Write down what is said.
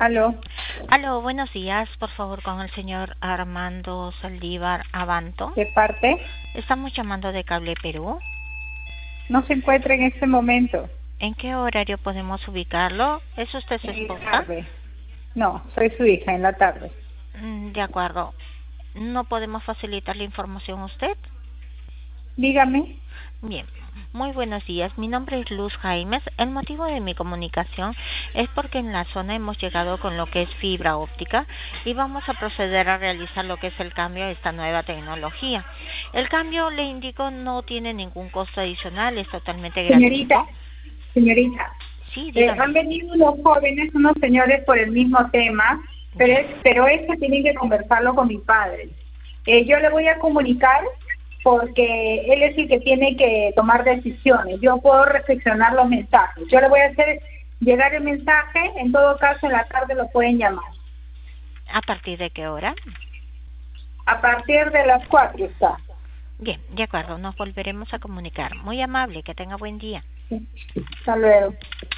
Aló, Aló, buenos días, por favor, con el señor Armando Saldívar Abanto. ¿de parte? Estamos llamando de Cable Perú. No se encuentra en este momento, ¿En qué horario podemos ubicarlo? ¿Es usted su en la esposa? tarde. No, soy su hija, en la tarde. De acuerdo. ¿No podemos facilitar la información a usted? Dígame. Bien, muy buenos días. Mi nombre es Luz Jaimes. El motivo de mi comunicación es porque en la zona hemos llegado con lo que es fibra óptica y vamos a proceder a realizar lo que es el cambio a esta nueva tecnología. El cambio, le indico, no tiene ningún costo adicional, es totalmente Señorita, gratuito. señorita, Sí, dígame. han venido unos jóvenes, unos señores por el mismo tema, Ya. pero eso tienen que conversarlo con mi padre. Yo le voy a comunicar porque él es el que tiene que tomar decisiones. Yo puedo reflexionar los mensajes. Yo le voy a hacer llegar el mensaje, en todo caso en la tarde lo pueden llamar. ¿A partir de qué hora? A partir de las 4 está. Bien, de acuerdo, nos volveremos a comunicar. Muy amable, que tenga buen día. Hasta luego.